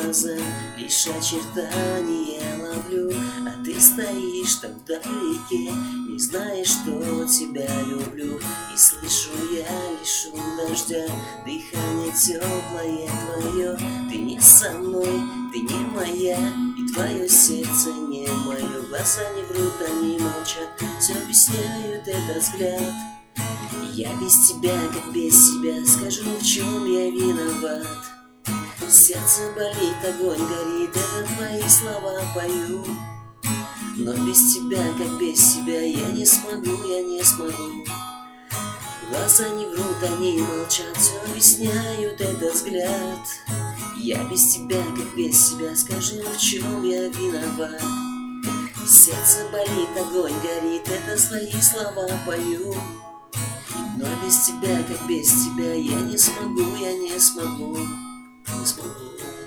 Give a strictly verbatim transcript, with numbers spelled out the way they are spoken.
глаза, лишь очертания ловлю, а ты стоишь там вдалеке, не знаешь, что тебя люблю. И слышу я лишь шум дождя, дыхание теплое твое. Ты не со мной, ты не моя, и твое сердце не мое. Глаза не врут, они молчат, все объясняют этот взгляд. Я без тебя, как без себя, скажу, в чем я виноват. Сердце болит, огонь горит, это твои слова пою. Но без тебя, как без себя, я не смогу, я не смогу. Глаза не врут, они молчат, все объясняют этот взгляд. Я без тебя, как без себя, скажи, в чем я виноват. Сердце болит, огонь горит, это свои слова пою. Но без тебя, как без тебя, я не смогу, я не смогу, не смогу.